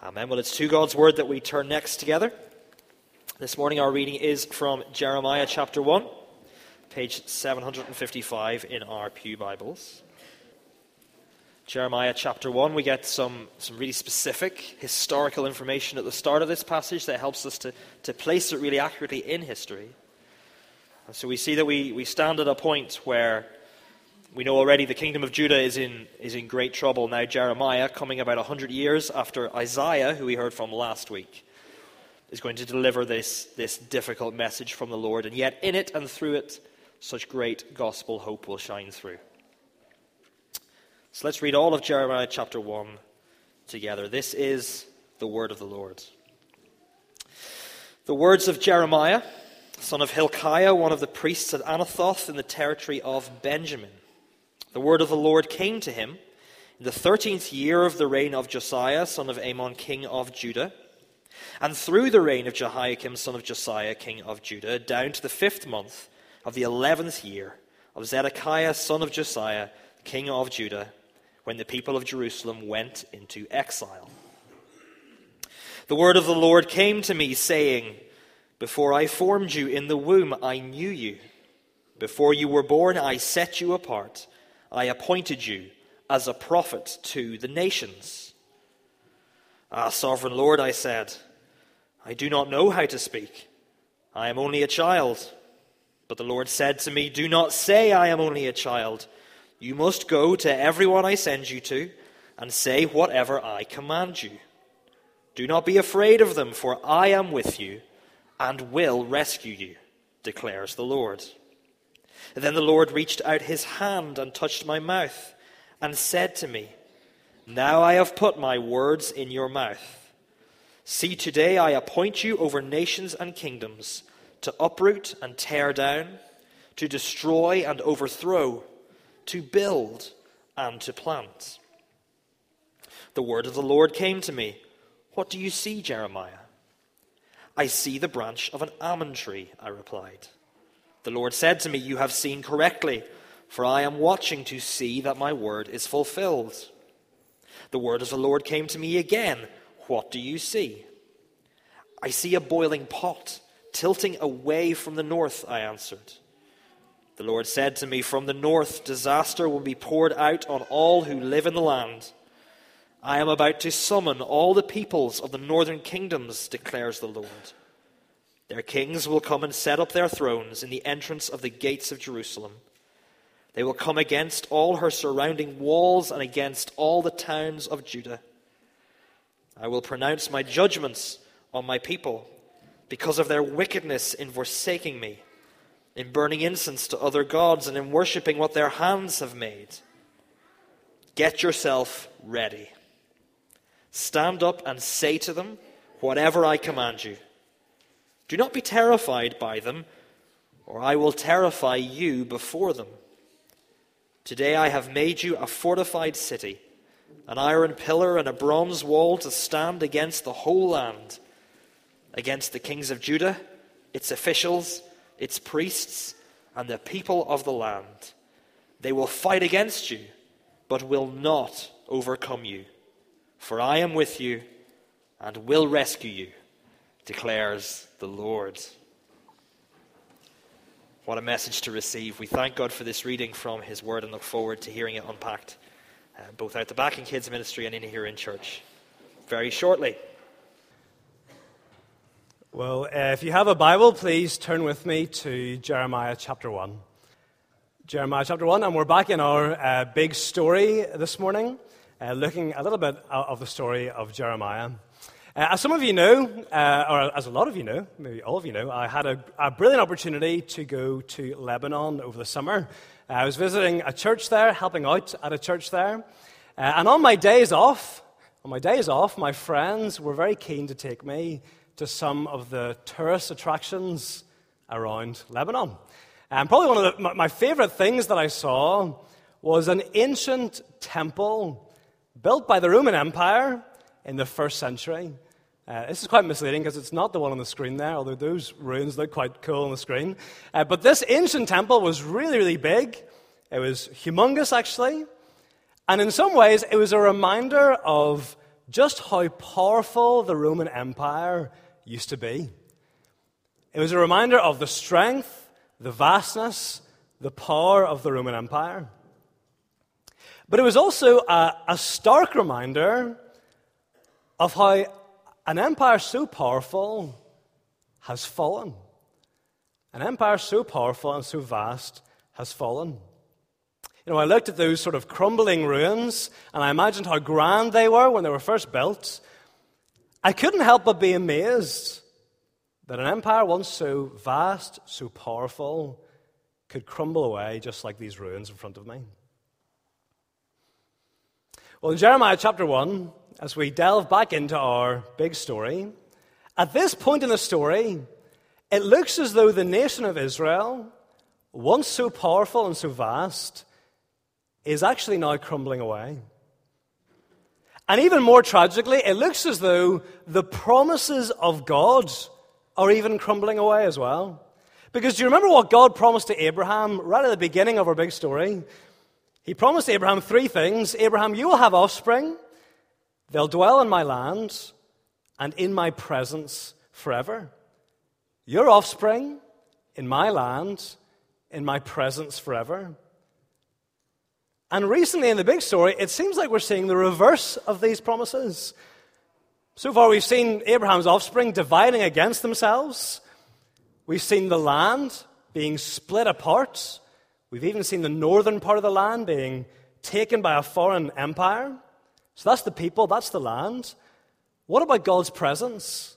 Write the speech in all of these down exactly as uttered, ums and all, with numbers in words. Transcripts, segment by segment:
Amen. Well, it's to God's Word that we turn next together. This morning our reading is from Jeremiah chapter one, page seven hundred fifty-five in our Pew Bibles. Jeremiah chapter one, we get some, some really specific historical information at the start of this passage that helps us to, to place it really accurately in history. And so we see that we, we stand at a point where we know already the kingdom of Judah is in is in great trouble. Now Jeremiah, coming about one hundred years after Isaiah, who we heard from last week, is going to deliver this, this difficult message from the Lord. And yet in it and through it, such great gospel hope will shine through. So let's read all of Jeremiah chapter one together. This is the word of the Lord. The words of Jeremiah, son of Hilkiah, one of the priests at Anathoth in the territory of Benjamin. The word of the Lord came to him in the thirteenth year of the reign of Josiah, son of Amon, king of Judah, and through the reign of Jehoiakim, son of Josiah, king of Judah, down to the fifth month of the eleventh year of Zedekiah, son of Josiah, king of Judah, when the people of Jerusalem went into exile. The word of the Lord came to me, saying, Before I formed you in the womb, I knew you. Before you were born, I set you apart. I appointed you as a prophet to the nations. Ah, sovereign Lord, I said, I do not know how to speak. I am only a child. But the Lord said to me, Do not say I am only a child. You must go to everyone I send you to and say whatever I command you. Do not be afraid of them, for I am with you and will rescue you, declares the Lord. Then the Lord reached out his hand and touched my mouth and said to me, Now I have put my words in your mouth. See, today I appoint you over nations and kingdoms to uproot and tear down, to destroy and overthrow, to build and to plant. The word of the Lord came to me. What do you see, Jeremiah? I see the branch of an almond tree, I replied. The Lord said to me, You have seen correctly, for I am watching to see that my word is fulfilled. The word of the Lord came to me again. What do you see? I see a boiling pot, tilting away from the north, I answered. The Lord said to me, From the north, disaster will be poured out on all who live in the land. I am about to summon all the peoples of the northern kingdoms, declares the Lord. Their kings will come and set up their thrones in the entrance of the gates of Jerusalem. They will come against all her surrounding walls and against all the towns of Judah. I will pronounce my judgments on my people because of their wickedness in forsaking me, in burning incense to other gods, and in worshipping what their hands have made. Get yourself ready. Stand up and say to them whatever I command you. Do not be terrified by them, or I will terrify you before them. Today I have made you a fortified city, an iron pillar and a bronze wall to stand against the whole land, against the kings of Judah, its officials, its priests, and the people of the land. They will fight against you, but will not overcome you. For I am with you and will rescue you, declares the Lord. What a message to receive. We thank God for this reading from his word and look forward to hearing it unpacked, uh, both out the back in kids ministry and in here in church, very shortly. Well, uh, if you have a Bible, please turn with me to Jeremiah chapter one. Jeremiah chapter one, and we're back in our uh, big story this morning, uh, looking a little bit of the story of Jeremiah. Uh, as some of you know, uh, or as a lot of you know, maybe all of you know, I had a, a brilliant opportunity to go to Lebanon over the summer. Uh, I was visiting a church there, helping out at a church there. Uh, and on my days off, on my days off, my friends were very keen to take me to some of the tourist attractions around Lebanon. And probably one of the, my, my favorite things that I saw was an ancient temple built by the Roman Empire in the first century. Uh, this is quite misleading because it's not the one on the screen there, although those ruins look quite cool on the screen. Uh, but this ancient temple was really, really big. It was humongous, actually. And in some ways, it was a reminder of just how powerful the Roman Empire used to be. It was a reminder of the strength, the vastness, the power of the Roman Empire. But it was also a, a stark reminder of how an empire so powerful has fallen. An empire so powerful and so vast has fallen. You know, I looked at those sort of crumbling ruins, and I imagined how grand they were when they were first built. I couldn't help but be amazed that an empire once so vast, so powerful, could crumble away just like these ruins in front of me. Well, in Jeremiah chapter one, as we delve back into our big story, at this point in the story, it looks as though the nation of Israel, once so powerful and so vast, is actually now crumbling away. And even more tragically, it looks as though the promises of God are even crumbling away as well. Because do you remember what God promised to Abraham right at the beginning of our big story? He promised Abraham three things. Abraham, you will have offspring. They'll dwell in my land and in my presence forever. Your offspring in my land, in my presence forever. And recently in the big story, it seems like we're seeing the reverse of these promises. So far, we've seen Abraham's offspring dividing against themselves. We've seen the land being split apart. We've even seen the northern part of the land being taken by a foreign empire. So that's the people, that's the land. What about God's presence?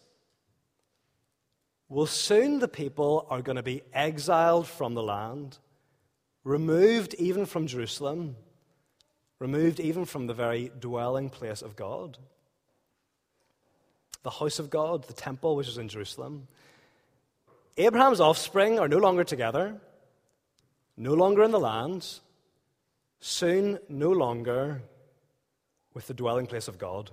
Well, soon the people are going to be exiled from the land, removed even from Jerusalem, removed even from the very dwelling place of God. The house of God, the temple which is in Jerusalem. Abraham's offspring are no longer together, no longer in the land, soon no longer with the dwelling place of God.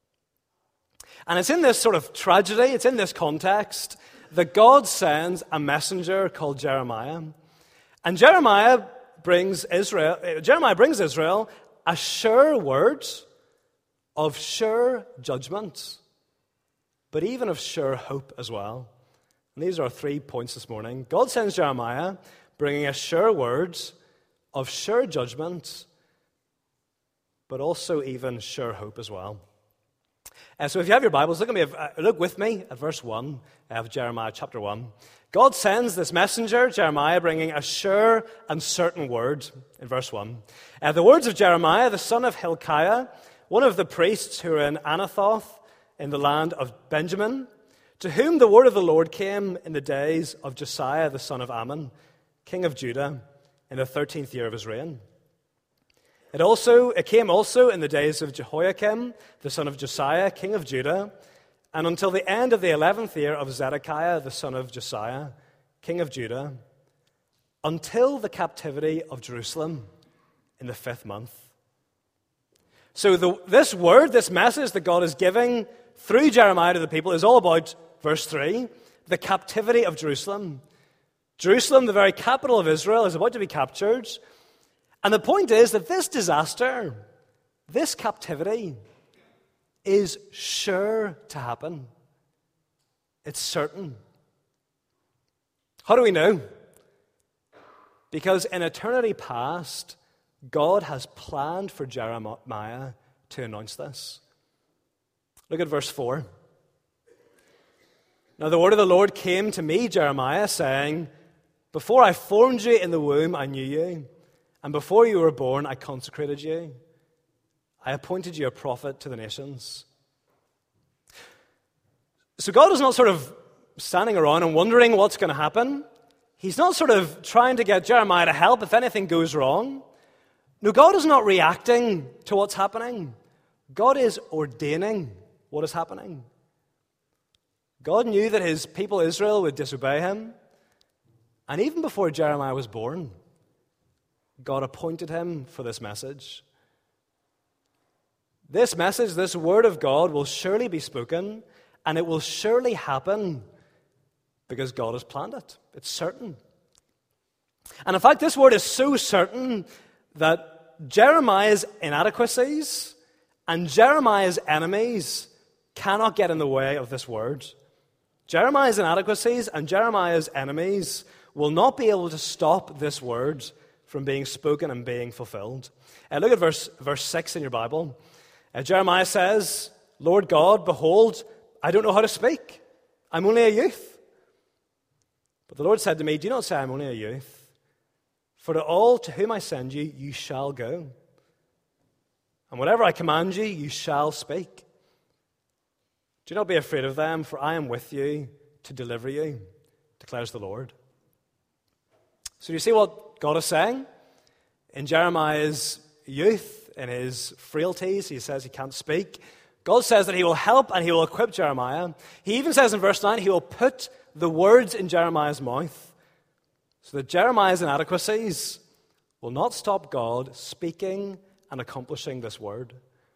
And it's in this sort of tragedy, it's in this context, that God sends a messenger called Jeremiah. And Jeremiah brings Israel, Jeremiah brings Israel a sure word of sure judgment, but even of sure hope as well. And these are our three points this morning. God sends Jeremiah bringing a sure word of sure judgment, but also even sure hope as well. Uh, so if you have your Bibles, look, at me, uh, look with me at verse one of Jeremiah chapter one. God sends this messenger, Jeremiah, bringing a sure and certain word in verse one. Uh, the words of Jeremiah, the son of Hilkiah, one of the priests who were in Anathoth in the land of Benjamin, to whom the word of the Lord came in the days of Josiah the son of Ammon, king of Judah, in the thirteenth year of his reign. It also it came also in the days of Jehoiakim, the son of Josiah, king of Judah, and until the end of the eleventh year of Zedekiah, the son of Josiah, king of Judah, until the captivity of Jerusalem in the fifth month. So the, this word, this message that God is giving through Jeremiah to the people is all about, verse three, the captivity of Jerusalem. Jerusalem, the very capital of Israel, is about to be captured. And the point is that this disaster, this captivity, is sure to happen. It's certain. How do we know? Because in eternity past, God has planned for Jeremiah to announce this. Look at verse four. Now the word of the Lord came to me, Jeremiah, saying, before I formed you in the womb, I knew you. And before you were born, I consecrated you. I appointed you a prophet to the nations. So God is not sort of standing around and wondering what's going to happen. He's not sort of trying to get Jeremiah to help if anything goes wrong. No, God is not reacting to what's happening. God is ordaining what is happening. God knew that his people Israel would disobey him. And even before Jeremiah was born, God appointed him for this message. This message, this word of God will surely be spoken, and it will surely happen because God has planned it. It's certain. And in fact, this word is so certain that Jeremiah's inadequacies And Jeremiah's enemies cannot get in the way of this word. Jeremiah's inadequacies and Jeremiah's enemies will not be able to stop this word from being spoken and being fulfilled. Uh, look at verse, verse six in your Bible. Uh, Jeremiah says, Lord God, behold, I don't know how to speak. I'm only a youth. But the Lord said to me, do not say I'm only a youth. For to all to whom I send you, you shall go. And whatever I command you, you shall speak. Do not be afraid of them, for I am with you to deliver you, declares the Lord. So do you see what God is saying? In Jeremiah's youth, in his frailties, he says he can't speak. God says that he will help and he will equip Jeremiah. He even says in verse nine, he will put the words in Jeremiah's mouth, so that Jeremiah's inadequacies will not stop God speaking and accomplishing this word.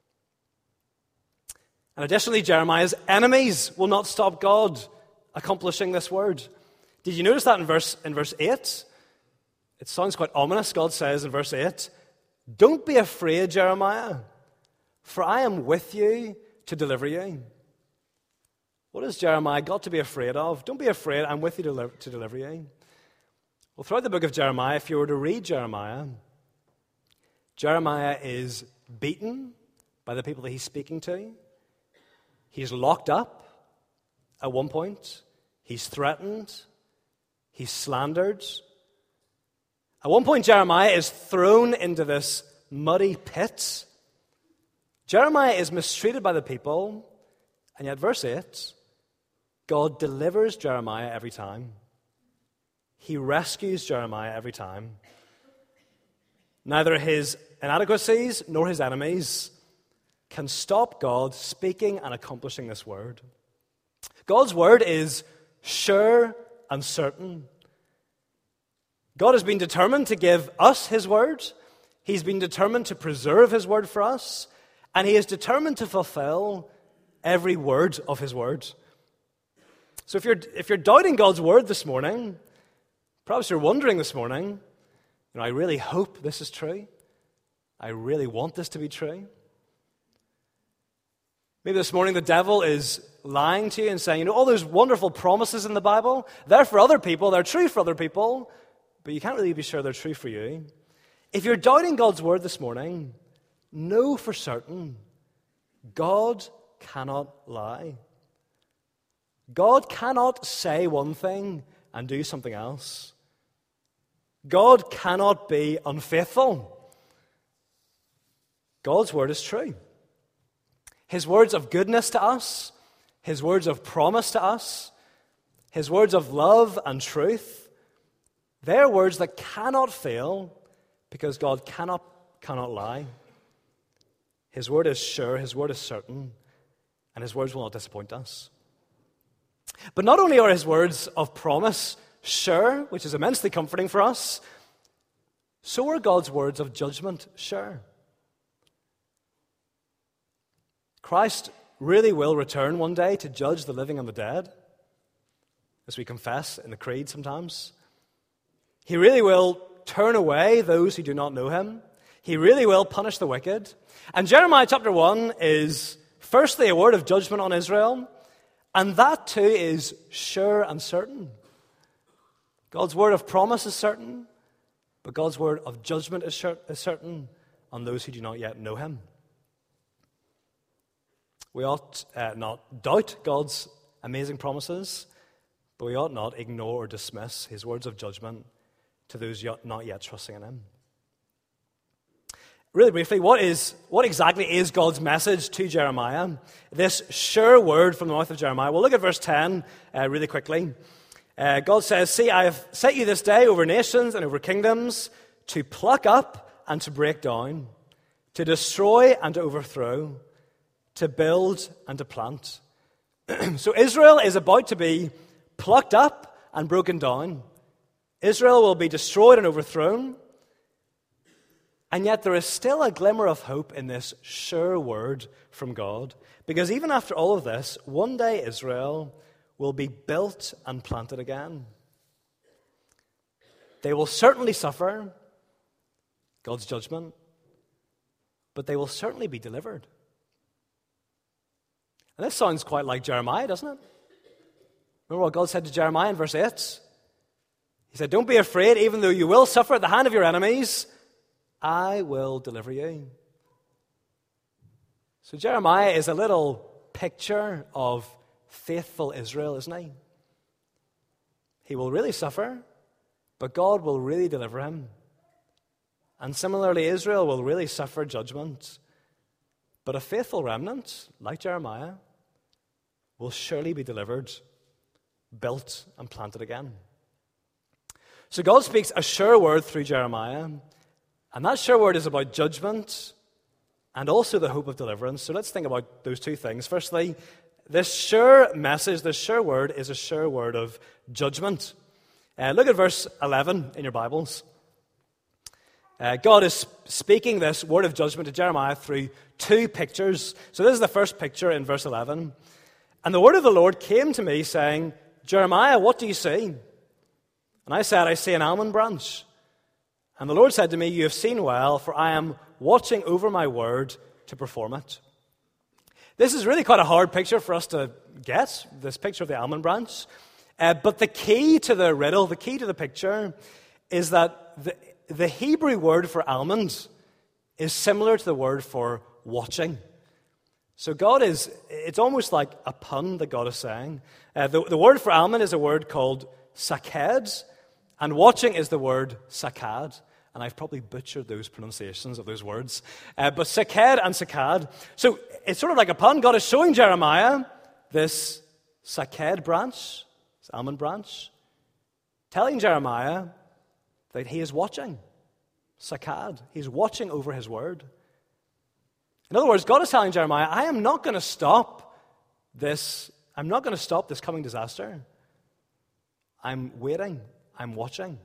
And additionally, Jeremiah's enemies will not stop God accomplishing this word. Did you notice that in verse, in verse eight? It sounds quite ominous. God says in verse eight, don't be afraid, Jeremiah, for I am with you to deliver you. What has Jeremiah got to be afraid of? Don't be afraid, I'm with you to, li- to deliver you. Well, throughout the book of Jeremiah, if you were to read Jeremiah, Jeremiah is beaten by the people that he's speaking to. He's locked up at one point. He's threatened. He's slandered. At one point, Jeremiah is thrown into this muddy pit. Jeremiah is mistreated by the people, and yet, verse eight, God delivers Jeremiah every time. He rescues Jeremiah every time. Neither his inadequacies nor his enemies can stop God speaking and accomplishing this word. God's word is sure and certain. God has been determined to give us his word. He's been determined to preserve his word for us. And he is determined to fulfill every word of his word. So if you're, if you're doubting God's word this morning, perhaps you're wondering this morning, you know, I really hope this is true. I really want this to be true. Maybe this morning the devil is lying to you and saying, you know, all those wonderful promises in the Bible, they're for other people, they're true for other people, but you can't really be sure they're true for you. If you're doubting God's word this morning, know for certain, God cannot lie. God cannot say one thing and do something else. God cannot be unfaithful. God's word is true. His words of goodness to us, his words of promise to us, his words of love and truth, they're words that cannot fail because God cannot, cannot lie. His word is sure, his word is certain, and his words will not disappoint us. But not only are his words of promise sure, which is immensely comforting for us, so are God's words of judgment sure. Christ really will return one day to judge the living and the dead, as we confess in the creed sometimes. He really will turn away those who do not know him. He really will punish the wicked. And Jeremiah chapter one is firstly a word of judgment on Israel, and that too is sure and certain. God's word of promise is certain, but God's word of judgment is certain on those who do not yet know him. We ought uh, not doubt God's amazing promises, but we ought not ignore or dismiss his words of judgment to those not yet trusting in him. Really briefly, what is what exactly is God's message to Jeremiah? This sure word from the mouth of Jeremiah. Well, look at verse ten uh, really quickly. Uh, God says, "See, I have set you this day over nations and over kingdoms to pluck up and to break down, to destroy and to overthrow, to build and to plant." So Israel is about to be plucked up and broken down. Israel will be destroyed and overthrown. And yet there is still a glimmer of hope in this sure word from God. Because even after all of this, one day Israel will be built and planted again. They will certainly suffer God's judgment, but they will certainly be delivered. And this sounds quite like Jeremiah, doesn't it? Remember what God said to Jeremiah in verse eight? He said, "Don't be afraid, even though you will suffer at the hand of your enemies, I will deliver you." So Jeremiah is a little picture of faithful Israel, isn't he? He will really suffer, but God will really deliver him. And similarly, Israel will really suffer judgment, but a faithful remnant, like Jeremiah, will surely be delivered, built, and planted again. So God speaks a sure word through Jeremiah, and that sure word is about judgment and also the hope of deliverance. So let's think about those two things. Firstly, this sure message, this sure word, is a sure word of judgment. Uh, look at verse eleven in your Bibles. Uh, God is speaking this word of judgment to Jeremiah through two pictures. So this is the first picture in verse eleven. "And the word of the Lord came to me, saying, Jeremiah, what do you see? And I said, I see an almond branch. And the Lord said to me, you have seen well, for I am watching over my word to perform it." This is really quite a hard picture for us to get, this picture of the almond branch. Uh, but the key to the riddle, the key to the picture, is that the, the Hebrew word for almond is similar to the word for watching. So God is, it's almost like a pun that God is saying. Uh, the, the word for almond is a word called saked, and watching is the word sakad. And I've probably butchered those pronunciations of those words. Uh, but saked and sakad. So it's sort of like a pun. God is showing Jeremiah this saked branch, this almond branch, telling Jeremiah that he is watching. Sakad. He's watching over his word. In other words, God is telling Jeremiah, I am not going to stop this. I'm not going to stop this coming disaster. I'm waiting. I'm watching.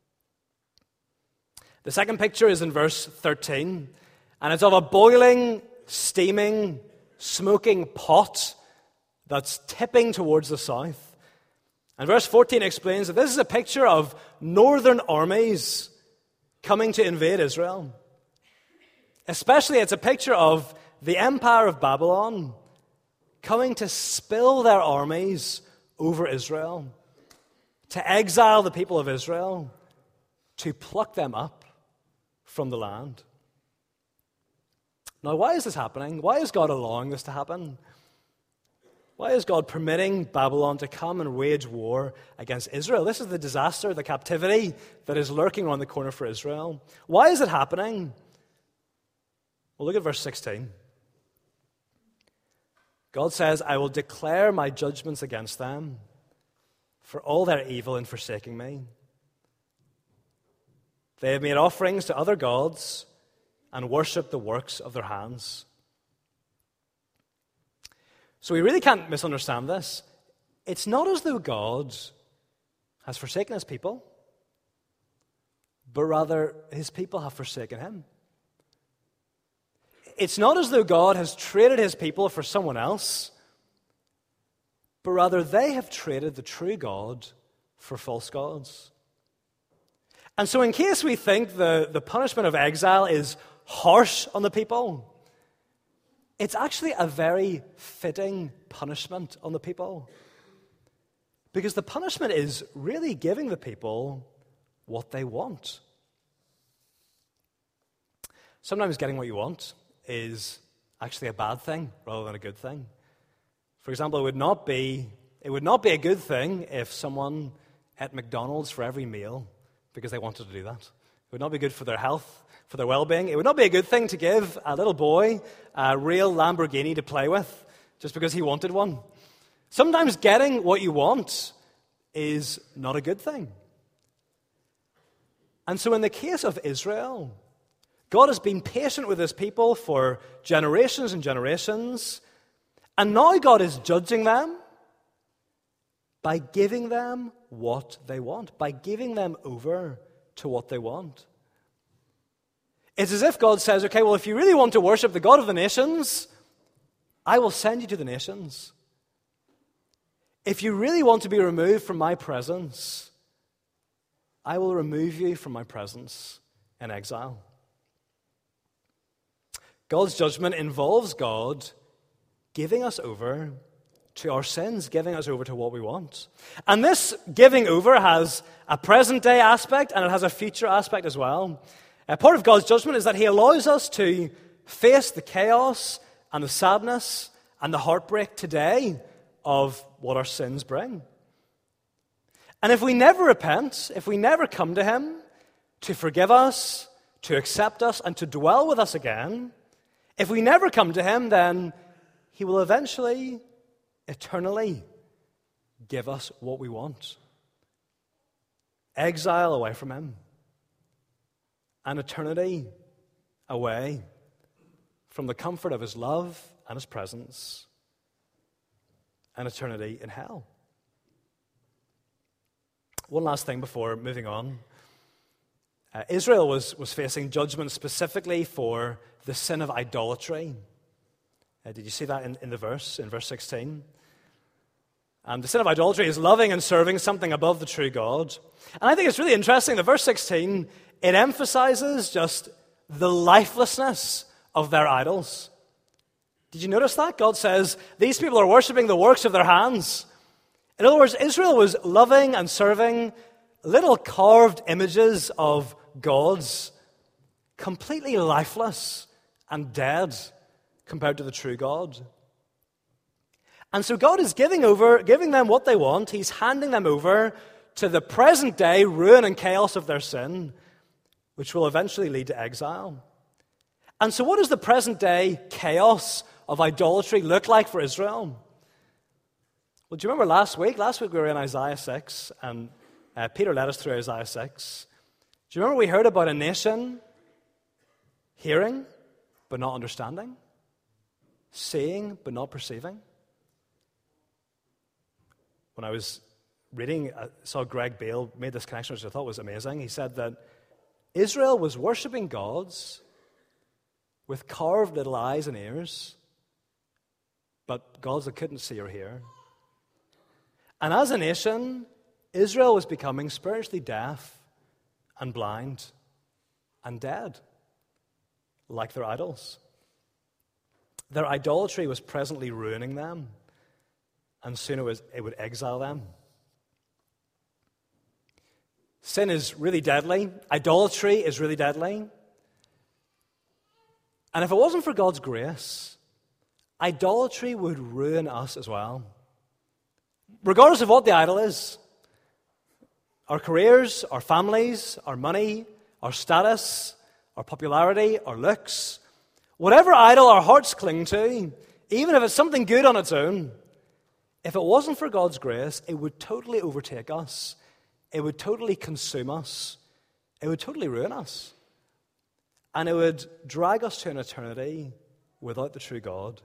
The second picture is in verse thirteen, and it's of a boiling, steaming, smoking pot that's tipping towards the south. And verse fourteen explains that this is a picture of northern armies coming to invade Israel. Especially, it's a picture of the empire of Babylon coming to spill their armies over Israel, to exile the people of Israel, to pluck them up from the land. Now, why is this happening? Why is God allowing this to happen? Why is God permitting Babylon to come and wage war against Israel? This is the disaster, the captivity that is lurking around the corner for Israel. Why is it happening? Well, look at verse sixteen. God says, I will declare my judgments against them for all their evil in forsaking me. They have made offerings to other gods and worshipped the works of their hands. So we really can't misunderstand this. It's not as though God has forsaken his people, but rather his people have forsaken him. It's not as though God has traded his people for someone else, but rather they have traded the true God for false gods. And so in case we think the, the punishment of exile is harsh on the people, it's actually a very fitting punishment on the people. Because the punishment is really giving the people what they want. Sometimes getting what you want is actually a bad thing rather than a good thing. For example, it would not be it would not be a good thing if someone ate McDonald's for every meal because they wanted to do that. It would not be good for their health, for their well-being. It would not be a good thing to give a little boy a real Lamborghini to play with just because he wanted one. Sometimes getting what you want is not a good thing. And so in the case of Israel, God has been patient with his people for generations and generations, and now God is judging them by giving them what they want, by giving them over to what they want. It's as if God says, okay, well, if you really want to worship the God of the nations, I will send you to the nations. If you really want to be removed from my presence, I will remove you from my presence in exile. God's judgment involves God giving us over to our sins, giving us over to what we want. And this giving over has a present-day aspect and it has a future aspect as well. Uh, part of God's judgment is that he allows us to face the chaos and the sadness and the heartbreak today of what our sins bring. And if we never repent, if we never come to him to forgive us, to accept us, and to dwell with us again, if we never come to him, then he will eventually, eternally give us what we want. Exile away from him. An eternity away from the comfort of his love and his presence. An eternity in hell. One last thing before moving on. Uh, Israel was, was facing judgment specifically for the sin of idolatry. Uh, did you see that in, in the verse, in verse sixteen? Um, the sin of idolatry is loving and serving something above the true God. And I think it's really interesting that verse sixteen, it emphasizes just the lifelessness of their idols. Did you notice that? God says, these people are worshiping the works of their hands. In other words, Israel was loving and serving little carved images of gods, completely lifeless and dead compared to the true God. And so God is giving over, giving them what they want. He's handing them over to the present day ruin and chaos of their sin, which will eventually lead to exile. And so what does the present day chaos of idolatry look like for Israel? Well, do you remember last week? Last week we were in Isaiah six, and uh, Peter led us through Isaiah six. Do you remember we heard about a nation hearing but not understanding? Seeing but not perceiving? When I was reading, I saw Greg Bale made this connection, which I thought was amazing. He said that Israel was worshiping gods with carved little eyes and ears, but gods that couldn't see or hear. And as a nation, Israel was becoming spiritually deaf and blind and dead, like their idols. Their idolatry was presently ruining them, and soon it, was, it would exile them. Sin is really deadly. Idolatry is really deadly. And if it wasn't for God's grace, idolatry would ruin us as well. Regardless of what the idol is, our careers, our families, our money, our status, our popularity, our looks, whatever idol our hearts cling to, even if it's something good on its own, if it wasn't for God's grace, it would totally overtake us. It would totally consume us. It would totally ruin us. And it would drag us to an eternity without the true God.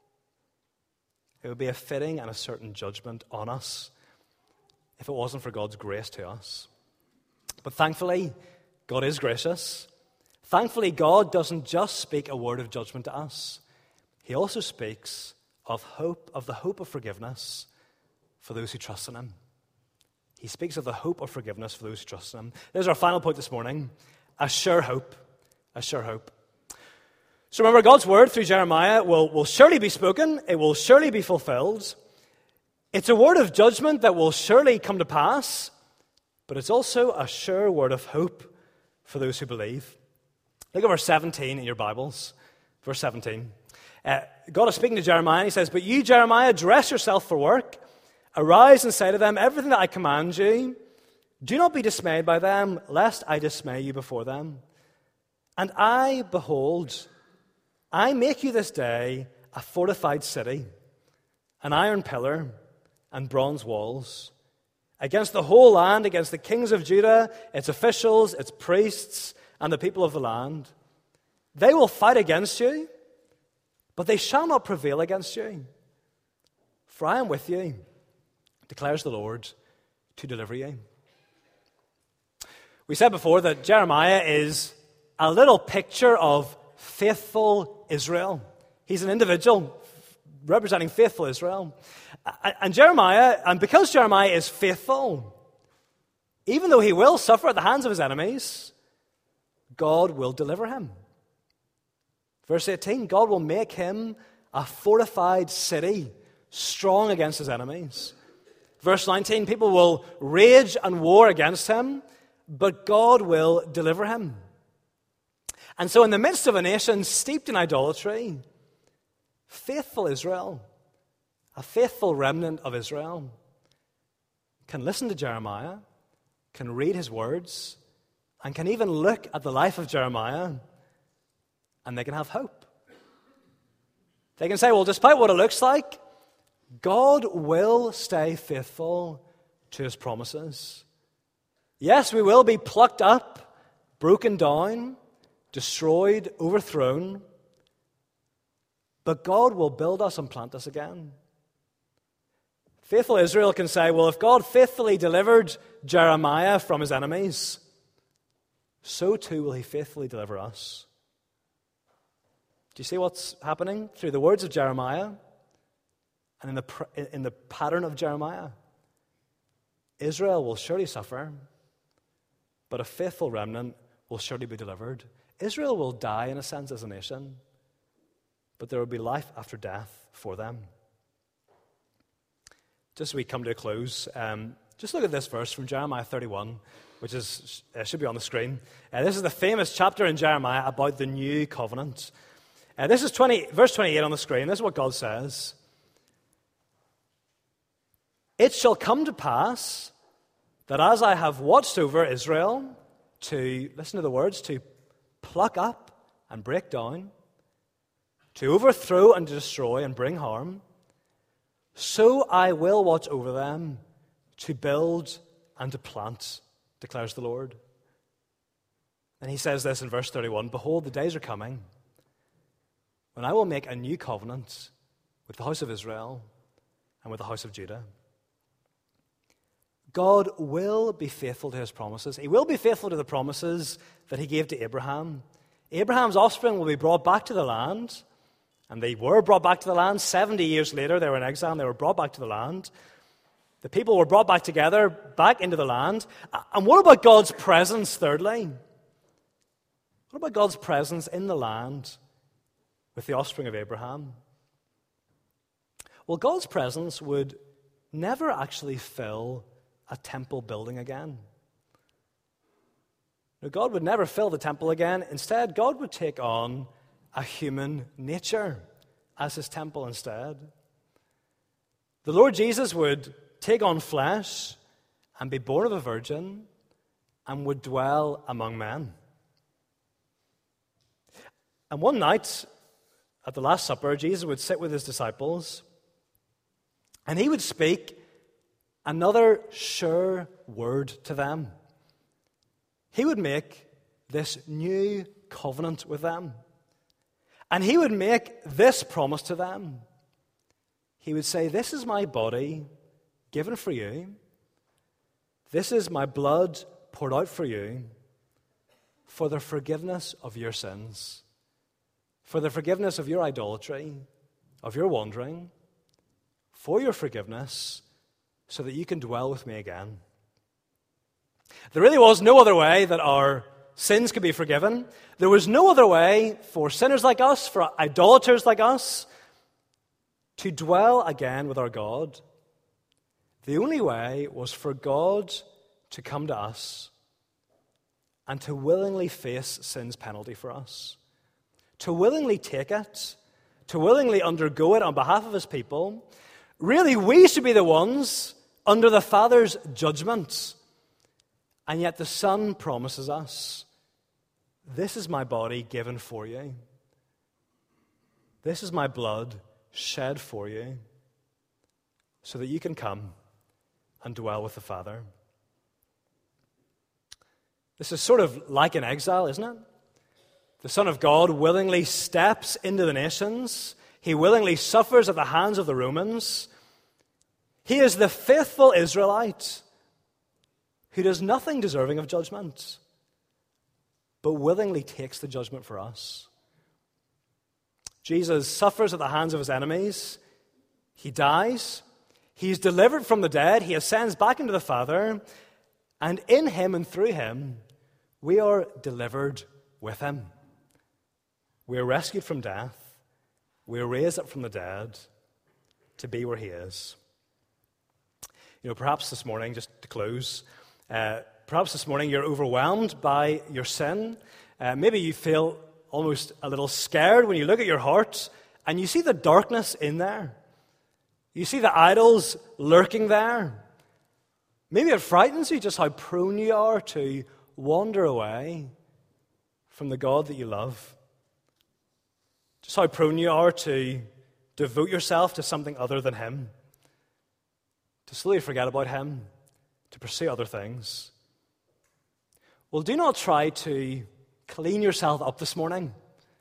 It would be a fitting and a certain judgment on us if it wasn't for God's grace to us. But thankfully, God is gracious. Thankfully, God doesn't just speak a word of judgment to us. He also speaks of hope, of the hope of forgiveness for those who trust in him. He speaks of the hope of forgiveness for those who trust in him. There's our final point this morning. A sure hope. A sure hope. So remember, God's word through Jeremiah will, will surely be spoken. It will surely be fulfilled. It's a word of judgment that will surely come to pass, but it's also a sure word of hope for those who believe. Look at verse seventeen in your Bibles. Verse seventeen. Uh, God is speaking to Jeremiah, and he says, "But you, Jeremiah, dress yourself for work. Arise and say to them everything that I command you. Do not be dismayed by them, lest I dismay you before them. And I, behold, I make you this day a fortified city, an iron pillar and bronze walls, against the whole land, against the kings of Judah, its officials, its priests, and the people of the land. They will fight against you, but they shall not prevail against you. For I am with you, declares the Lord, to deliver you." We said before that Jeremiah is a little picture of faithful Israel. He's an individual representing faithful Israel. And Jeremiah, and because Jeremiah is faithful, even though he will suffer at the hands of his enemies, God will deliver him. Verse eighteen, God will make him a fortified city, strong against his enemies. Verse nineteen, people will rage and war against him, but God will deliver him. And so in the midst of a nation steeped in idolatry, faithful Israel, a faithful remnant of Israel, can listen to Jeremiah, can read his words, and can even look at the life of Jeremiah, and they can have hope. They can say, well, despite what it looks like, God will stay faithful to his promises. Yes, we will be plucked up, broken down, destroyed, overthrown, but God will build us and plant us again. Faithful Israel can say, well, if God faithfully delivered Jeremiah from his enemies, so too will he faithfully deliver us. Do you see what's happening through the words of Jeremiah and in the, in the pattern of Jeremiah? Israel will surely suffer, but a faithful remnant will surely be delivered. Israel will die, in a sense, as a nation, but there will be life after death for them. Just as we come to a close, um, just look at this verse from Jeremiah thirty-one, which is uh, should be on the screen. Uh, this is the famous chapter in Jeremiah about the new covenant. Uh, this is twenty, verse twenty-eight on the screen. This is what God says. It shall come to pass that as I have watched over Israel to, listen to the words, to pluck up and break down, to overthrow and to destroy and bring harm, so I will watch over them to build and to plant, declares the Lord. And he says this in verse thirty-one, behold, the days are coming when I will make a new covenant with the house of Israel and with the house of Judah. God will be faithful to his promises. He will be faithful to the promises that he gave to Abraham. Abraham's offspring will be brought back to the land, and they were brought back to the land. Seventy years later, they were in exile, and they were brought back to the land. The people were brought back together, back into the land. And what about God's presence, thirdly? What about God's presence in the land with the offspring of Abraham? Well, God's presence would never actually fill a temple building again. Now, God would never fill the temple again. Instead, God would take on a human nature as his temple instead. The Lord Jesus would take on flesh and be born of a virgin and would dwell among men. And one night at the Last Supper, Jesus would sit with his disciples and he would speak another sure word to them. He would make this new covenant with them. And he would make this promise to them. He would say, this is my body given for you. This is my blood poured out for you for the forgiveness of your sins, for the forgiveness of your idolatry, of your wandering, for your forgiveness, so that you can dwell with me again. There really was no other way that our sins could be forgiven. There was no other way for sinners like us, for idolaters like us, to dwell again with our God. The only way was for God to come to us and to willingly face sin's penalty for us, to willingly take it, to willingly undergo it on behalf of his people. Really, we should be the ones under the Father's judgment. And yet the Son promises us, this is my body given for you. This is my blood shed for you, so that you can come and dwell with the Father. This is sort of like an exile, isn't it? The Son of God willingly steps into the nations. He willingly suffers at the hands of the Romans. He is the faithful Israelite who does nothing deserving of judgment, but willingly takes the judgment for us. Jesus suffers at the hands of his enemies. He dies. He is delivered from the dead. He ascends back into the Father. And in him and through him, we are delivered with him. We are rescued from death. will raise up from the dead to be where he is. You know, perhaps this morning, just to close, uh, perhaps this morning you're overwhelmed by your sin. Uh, maybe you feel almost a little scared when you look at your heart and you see the darkness in there. You see the idols lurking there. Maybe it frightens you just how prone you are to wander away from the God that you love. Just how prone you are to devote yourself to something other than him. To slowly forget about him. To pursue other things. Well, do not try to clean yourself up this morning.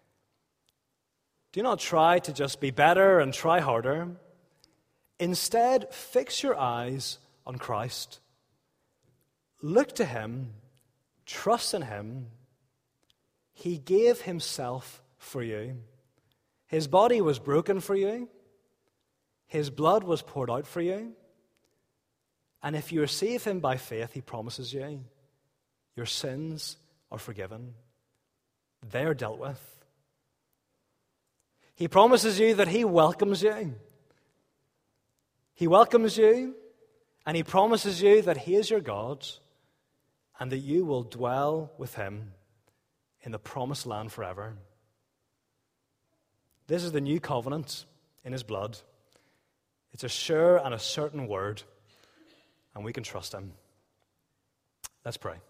Do not try to just be better and try harder. Instead, fix your eyes on Christ. Look to him. Trust in him. He gave himself for you. His body was broken for you. His blood was poured out for you. And if you receive him by faith, he promises you, your sins are forgiven. They are dealt with. He promises you that he welcomes you. He welcomes you, and he promises you that he is your God, and that you will dwell with him in the promised land forever. This is the new covenant in his blood. It's a sure and a certain word, and we can trust him. Let's pray.